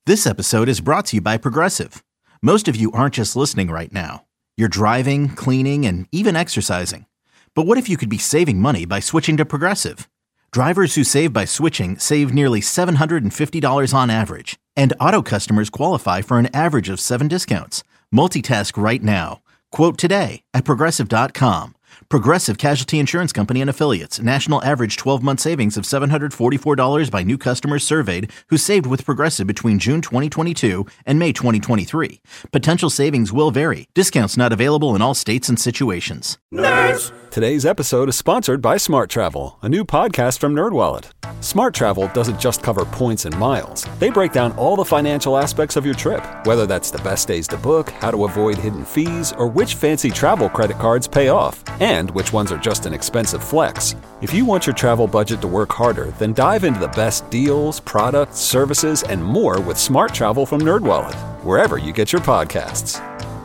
This episode is brought to you by Progressive. Most of you aren't just listening right now. You're driving, cleaning, and even exercising. But what if you could be saving money by switching to Progressive? Drivers who save by switching save nearly $750 on average. And auto customers qualify for an average of 7 discounts. Multitask right now. Quote today at Progressive.com. Progressive Casualty Insurance Company and Affiliates. National average 12-month savings of $744 by new customers surveyed who saved with Progressive between June 2022 and May 2023. Potential savings will vary. Discounts not available in all states and situations. Nerds! Today's episode is sponsored by Smart Travel, a new podcast from NerdWallet. Smart Travel doesn't just cover points and miles. They break down all the financial aspects of your trip, whether that's the best days to book, how to avoid hidden fees, or which fancy travel credit cards pay off, and which ones are just an expensive flex. If you want your travel budget to work harder, then dive into the best deals, products, services, and more with Smart Travel from NerdWallet, wherever you get your podcasts.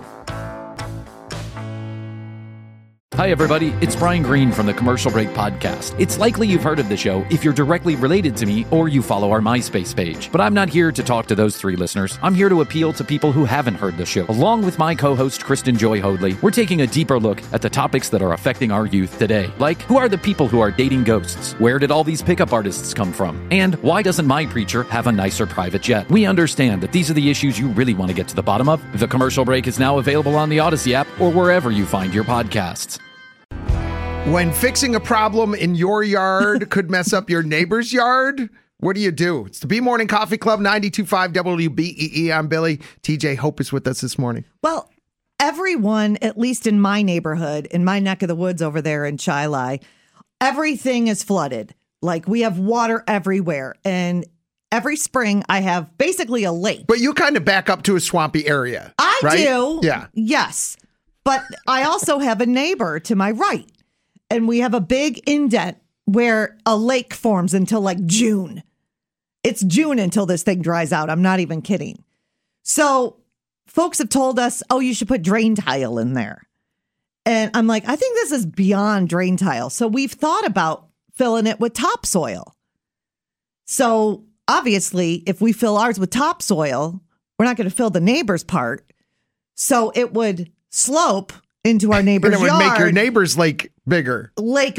Hi, everybody. It's Brian Green from the Commercial Break Podcast. It's likely you've heard of the show if you're directly related to me or you follow our MySpace page. But I'm not here to talk to those 3 listeners. I'm here to appeal to people who haven't heard the show. Along with my co-host, Kristen Joy Hoadley, we're taking a deeper look at the topics that are affecting our youth today. Like, who are the people who are dating ghosts? Where did all these pickup artists come from? And why doesn't my preacher have a nicer private jet? We understand that these are the issues you really want to get to the bottom of. The Commercial Break is now available on the Odyssey app or wherever you find your podcasts. When fixing a problem in your yard could mess up your neighbor's yard, what do? It's the B Morning Coffee Club, 92.5 WBEE. I'm Billy. TJ Hope is with us this morning. Well, everyone, at least in my neighborhood, in my neck of the woods over there in Chilai, everything is flooded. Like, we have water everywhere. And every spring, I have basically a lake. But you kind of back up to a swampy area. I right? do. Yeah. Yes. But I also have a neighbor to my right. And we have a big indent where a lake forms until like June. It's June until this thing dries out. I'm not even kidding. So folks have told us, oh, you should put drain tile in there. And I'm like, I think this is beyond drain tile. So we've thought about filling it with topsoil. So obviously, if we fill ours with topsoil, we're not going to fill the neighbor's part. So it would slope into our neighbor's yard. And it would make your neighbor's lake bigger.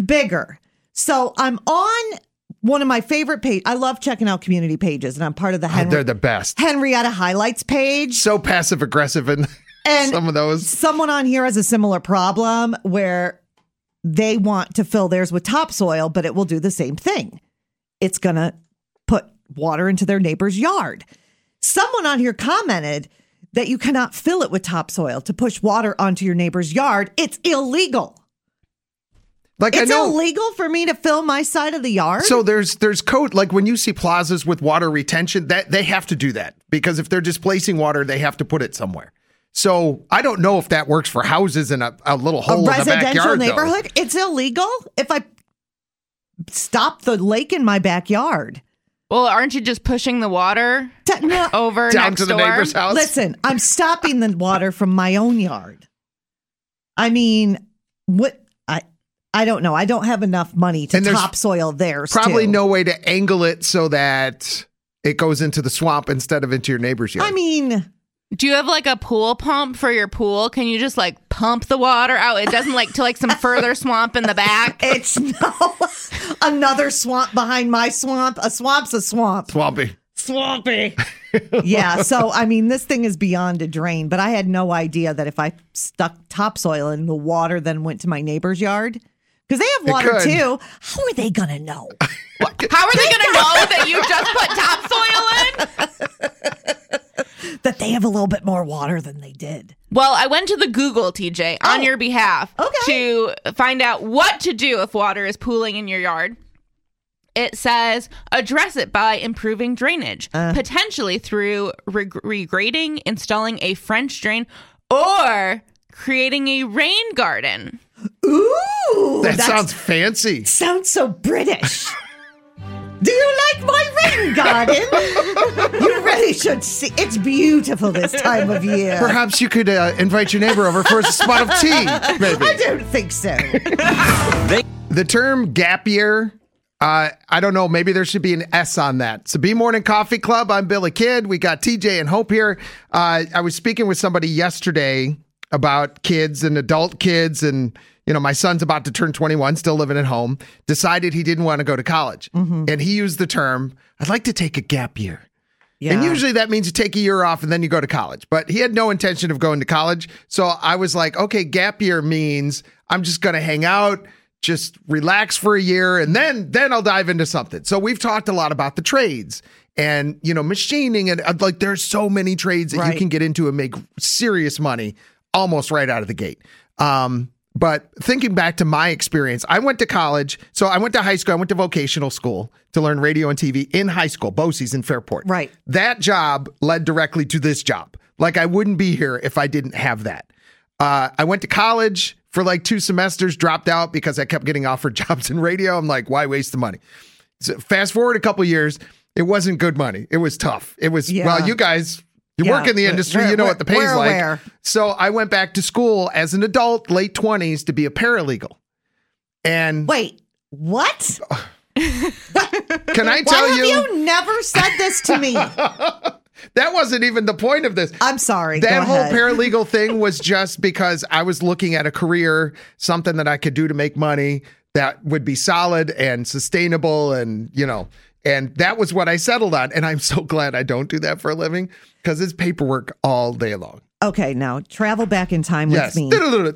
So I'm on one of my favorite pages. I love checking out community pages, and I'm part of the they're the best. Henrietta Highlights page. So passive aggressive in some of those. Someone on here has a similar problem where they want to fill theirs with topsoil, but it will do the same thing. It's going to put water into their neighbor's yard. Someone on here commented that you cannot fill it with topsoil to push water onto your neighbor's yard. It's illegal. Like, it's illegal for me to fill my side of the yard. So there's code, like when you see plazas with water retention, that they have to do that, because if they're displacing water, they have to put it somewhere. So I don't know if that works for houses in a little hole in the backyard. A residential neighborhood, it's illegal if I stop the lake in my backyard. Well, aren't you just pushing the water over down next to the door? neighbor's house? Listen, I'm stopping the water from my own yard. I mean, what? I don't know. I don't have enough money to topsoil theirs. Probably no way to angle it so that it goes into the swamp instead of into your neighbor's yard. I mean, do you have like a pool pump for your pool? Can you just like pump the water out? It doesn't like to like some further swamp in the back. It's another swamp behind my swamp. A swamp's a swamp. Swampy. Yeah. So, I mean, this thing is beyond a drain, but I had no idea that if I stuck topsoil in the water then went to my neighbor's yard, because they have water too. How are they going to know? How are they going to know that you just put topsoil in? That they have a little bit more water than they did. Well, I went to the Google, TJ, on your behalf to find out what to do if water is pooling in your yard. It says address it by improving drainage, potentially through regrading, installing a French drain, or creating a rain garden. Ooh, that sounds fancy. Sounds so British. Do you like my rain garden? You really should see. It's beautiful this time of year. Perhaps you could invite your neighbor over for a spot of tea, maybe. I don't think so. The term gap year I don't know. Maybe there should be an S on that. So B Morning Coffee Club. I'm Billy Kidd. We got TJ and Hope here. I was speaking with somebody yesterday about kids and adult kids, and my son's about to turn 21, still living at home, decided he didn't want to go to college. And he used the term, I'd like to take a gap year. Yeah. And usually that means you take a year off and then you go to college. But he had no intention of going to college. So I was like, okay, gap year means I'm just going to hang out, just relax for a year, and then I'll dive into something. So we've talked a lot about the trades and, machining, and like there's so many trades that you can get into and make serious money almost right out of the gate. But thinking back to my experience, I went to college. So I went to high school. I went to vocational school to learn radio and TV in high school, BOCES in Fairport. Right. That job led directly to this job. Like I wouldn't be here if I didn't have that. I went to college for like 2 semesters, dropped out because I kept getting offered jobs in radio. I'm like, why waste the money? So fast forward a couple years, it wasn't good money. It was tough. It was, well, you guys... You work in the industry, you know what the pay's like. Aware. So I went back to school as an adult, late 20s, to be a paralegal. And wait, what? Can I tell you? Why have you never said this to me? That wasn't even the point of this. I'm sorry. That whole paralegal thing was just because I was looking at a career, something that I could do to make money that would be solid and sustainable, and and that was what I settled on. And I'm so glad I don't do that for a living, because it's paperwork all day long. Okay, now travel back in time with me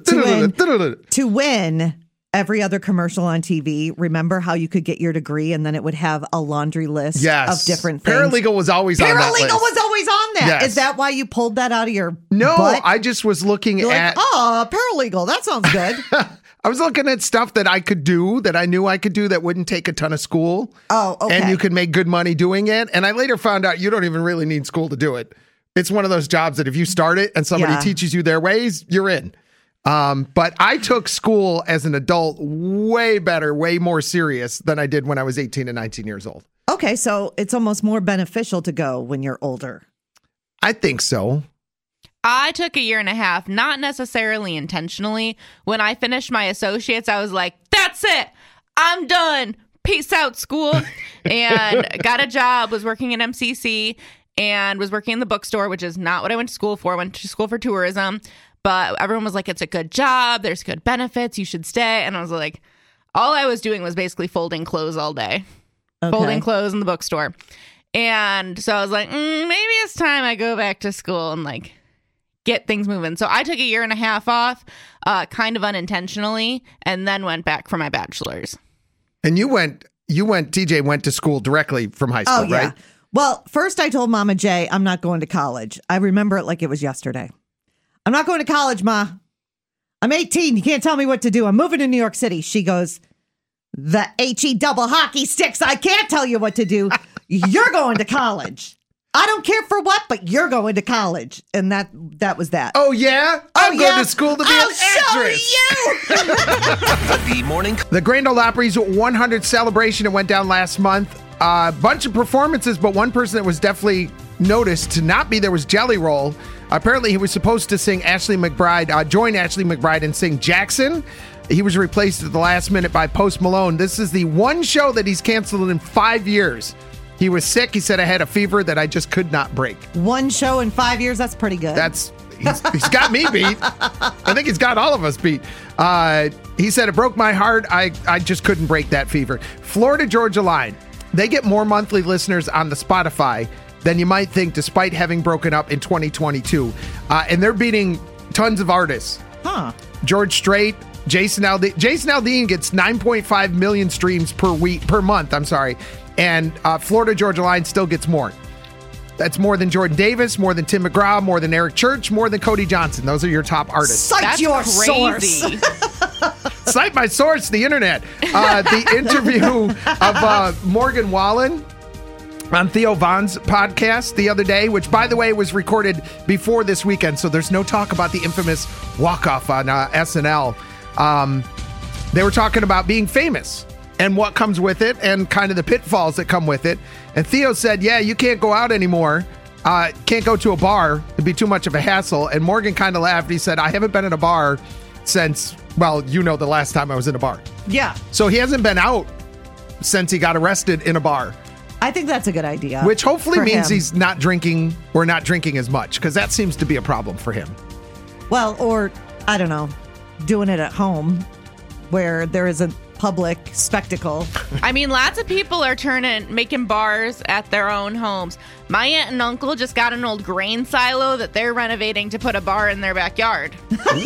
to win every other commercial on TV. Remember how you could get your degree and then it would have a laundry list of different things? Paralegal was always on that list. Paralegal was always on that. Yes. Is that why you pulled that out of your butt? I just was looking at... paralegal. That sounds good. I was looking at stuff that I could do, that I knew I could do, that wouldn't take a ton of school. Oh, okay. And you could make good money doing it. And I later found out you don't even really need school to do it. It's one of those jobs that if you start it and somebody teaches you their ways, you're in. But I took school as an adult way better, way more serious than I did when I was 18 and 19 years old. Okay, so it's almost more beneficial to go when you're older. I think so. I took a year and a half, not necessarily intentionally. When I finished my associates, I was like, that's it. I'm done. Peace out, school. And got a job, was working at MCC, and was working in the bookstore, which is not what I went to school for. I went to school for tourism. But everyone was like, it's a good job. There's good benefits. You should stay. And I was like, all I was doing was basically folding clothes all day. Okay. Folding clothes in the bookstore. And so I was like, maybe it's time I go back to school and like get things moving. So I took a year and a half off, kind of unintentionally, and then went back for my bachelor's. And TJ went to school directly from high school, right? Well, first I told Mama J, I'm not going to college. I remember it like it was yesterday. I'm not going to college, Ma. I'm 18. You can't tell me what to do. I'm moving to New York City. She goes, the HE double hockey sticks. I can't tell you what to do. You're going to college. I don't care for what, but you're going to college. And that was that. Oh, yeah? I'm going to school to be an actress. The Grand Ole Opry's 100th celebration. It went down last month. A bunch of performances, but one person that was definitely noticed to not be there was Jelly Roll. Apparently, he was supposed to sing Ashley McBryde, join Ashley McBryde and sing Jackson. He was replaced at the last minute by Post Malone. This is the one show that he's canceled in 5 years. He was sick. He said, I had a fever that I just could not break. One show in 5 years? That's pretty good. He's got me beat. I think he's got all of us beat. He said, it broke my heart. I just couldn't break that fever. Florida Georgia Line. They get more monthly listeners on the Spotify than you might think, despite having broken up in 2022. And they're beating tons of artists. George Strait, Jason Aldean. Jason Aldean gets 9.5 million streams per month. And Florida Georgia Line still gets more. That's more than Jordan Davis, more than Tim McGraw, more than Eric Church, more than Cody Johnson. Those are your top artists. Cite your source. Cite my source, the internet. The interview of Morgan Wallen on Theo Von's podcast the other day, which, by the way, was recorded before this weekend, so there's no talk about the infamous walk-off on SNL. They were talking about being famous and what comes with it and kind of the pitfalls that come with it. And Theo said, yeah, you can't go out anymore. Can't go to a bar. It'd be too much of a hassle. And Morgan kind of laughed. He said, I haven't been in a bar since, the last time I was in a bar. Yeah. So he hasn't been out since he got arrested in a bar. I think that's a good idea. Which hopefully for means him. he's not drinking or not drinking as much, because that seems to be a problem for him. Well, or, I don't know, doing it at home where there is a public spectacle. I mean, lots of people are making bars at their own homes. My aunt and uncle just got an old grain silo that they're renovating to put a bar in their backyard.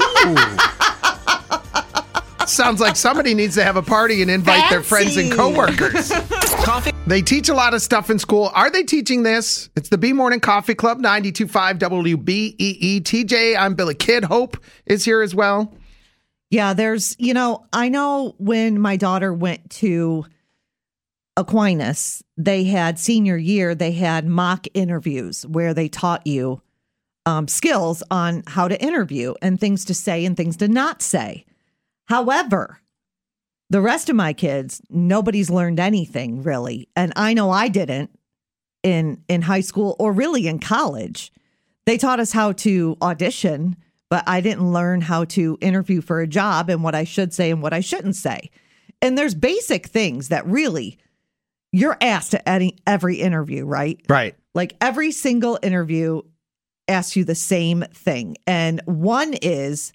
Sounds like somebody needs to have a party and invite their friends and coworkers. They teach a lot of stuff in school. Are they teaching this? It's the B Morning Coffee Club, 92.5 WBEE. TJ, I'm Billy Kid. Hope is here as well. Yeah, there's, I know when my daughter went to Aquinas, they had senior year, they had mock interviews where they taught you skills on how to interview and things to say and things to not say. However, the rest of my kids, nobody's learned anything really. And I know I didn't in high school or really in college. They taught us how to audition, but I didn't learn how to interview for a job and what I should say and what I shouldn't say. And there's basic things that really you're asked at every interview, right? Right. Like every single interview asks you the same thing. And one is,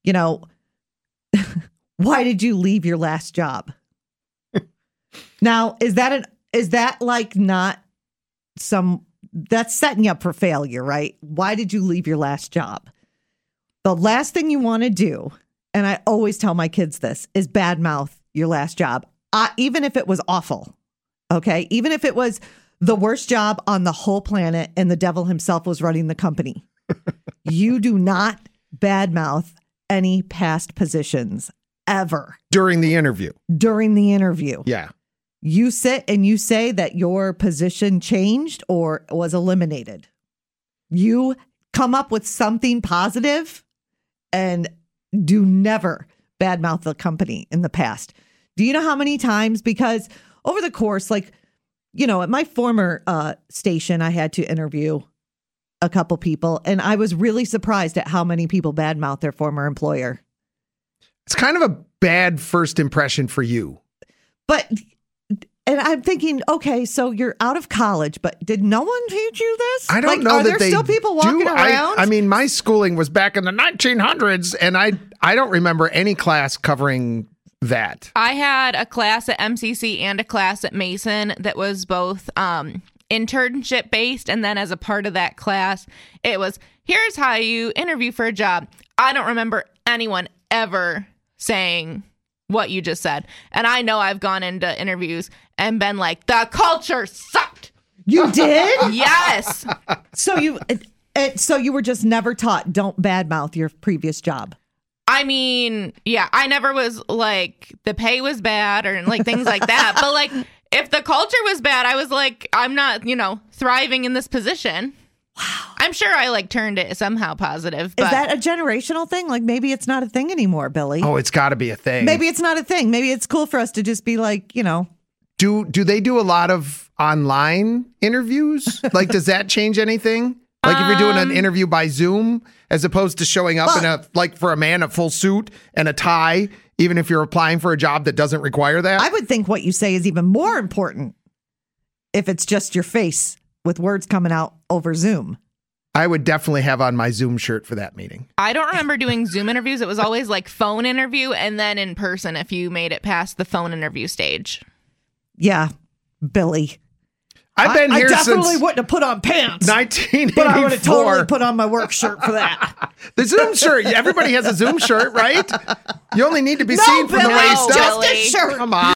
why did you leave your last job? Now, is that like not that's setting you up for failure, right? Why did you leave your last job? The last thing you want to do, and I always tell my kids this, is badmouth your last job, even if it was awful, okay? Even if it was the worst job on the whole planet and the devil himself was running the company. You do not badmouth any past positions ever. During the interview. Yeah. You sit and you say that your position changed or was eliminated. You come up with something positive and do never badmouth the company in the past. Do you know how many times? Because over the course, at my former station, I had to interview a couple people, and I was really surprised at how many people badmouth their former employer. It's kind of a bad first impression for you. And I'm thinking, okay, so you're out of college, but did no one teach you this? I don't know are that there still people walking around? I mean, my schooling was back in the 1900s, and I don't remember any class covering that. I had a class at MCC and a class at Mason that was both internship based, and then as a part of that class, it was, here's how you interview for a job. I don't remember anyone ever saying what you just said. And I know I've gone into interviews and been like, the culture sucked. You did? Yes. So you were just never taught, don't badmouth your previous job. I mean, yeah, I never was like, the pay was bad or like things like that. But like, if the culture was bad, I was like, I'm not, thriving in this position. Wow. I'm sure I turned it somehow positive. But is that a generational thing? Like maybe it's not a thing anymore, Billy. Oh, it's got to be a thing. Maybe it's not a thing. Maybe it's cool for us to just be like, Do they do a lot of online interviews? Does that change anything? If you're doing an interview by Zoom, as opposed to showing up for a man, a full suit and a tie, even if you're applying for a job that doesn't require that? I would think what you say is even more important if it's just your face with words coming out over Zoom. I would definitely have on my Zoom shirt for that meeting. I don't remember doing Zoom interviews. It was always phone interview and then in person if you made it past the phone interview stage. Yeah, Billy. I've been here since... I definitely wouldn't have put on pants. 1984. But I would have totally put on my work shirt for that. The Zoom shirt. Everybody has a Zoom shirt, right? You only need to be seen from the waist up. Just a shirt. Come on.